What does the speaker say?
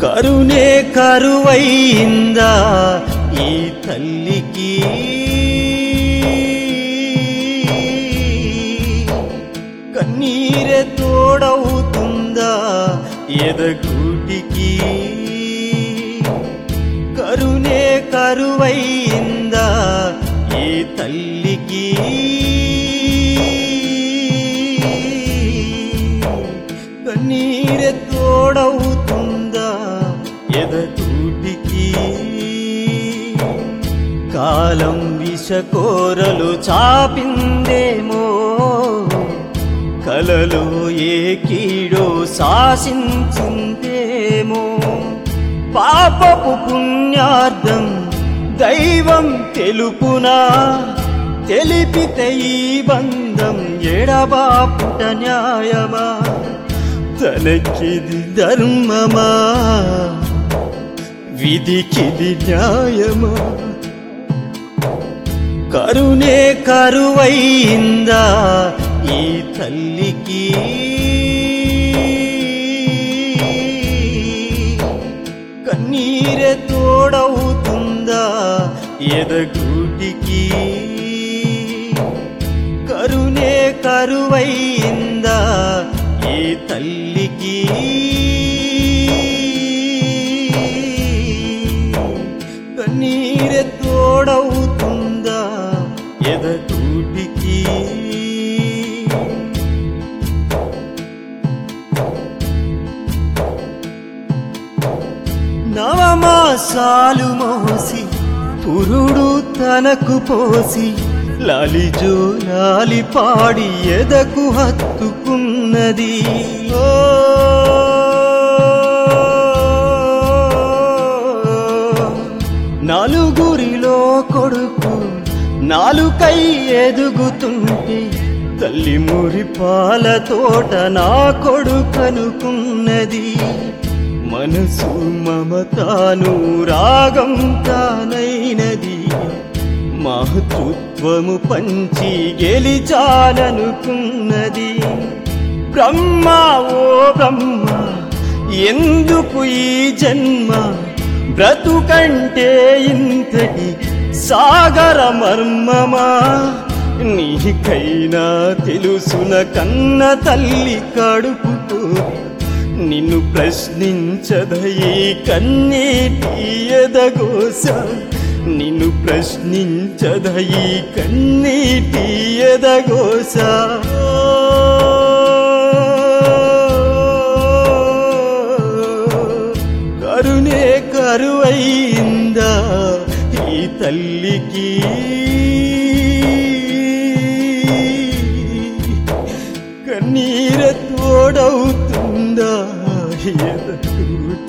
కరుణే కరువైందా ఈ తల్లికి, కన్నీరే తోడవుతుందా ఎదగూటికి, కరుణే కరువైందా ఈ తల్లికి, కన్నీరే తోడవుతుందా ఎదగూటికి. కాలం విషకోరలు చాపిందేమో, కలలో ఏ కీడో శాసించిందేమో, పాపపు పుణ్యార్థం దైవం తెలుపునా, తెలిపితే ఈ బంధం ఎడబాపుట న్యాయమా, తనకిది ధర్మమా, విధికిది న్యాయమా. కరుణే కరువైందా ఈ తల్లికి, కన్నీరే తోడవుతుందా ఎదగూటికి, కరుణే కరువైందా ఈ తల్లికి, కన్నీరే తోడవుతుందా ఎదగూటికి. నవమాసాలు మోసి పురుడు తనకు పోసి, లాలిజో లాలి పాడి ఎదకు హత్తుకున్నది. ఓ నలుగురిలో కొడుకు నాలుకై ఎదుగుతుంటే, తల్లి మురి పాల తోట నా కొడుకనుకున్నది. మనసు మమతాను రాగం తానైనది, మాతృత్వము పంచి గెలిచాలనుకున్నది. బ్రహ్మ ఓ బ్రహ్మ ఎందుకు ఈ జన్మ, బ్రతుకంటే ఇంతటి సాగర మర్మమా, నీకైనా తెలుసున కన్న తల్లి కడుపుతో, నిన్ను ప్రశ్నించదయి కన్నీటి ఎదగోస, నిన్ను ప్రశ్నించదయి కన్నీటి ఎదగోస. కరుణే కరువైందా ఈ తల్లికి, కన్నీరే తోడవుతుందా ఎదగూటికి.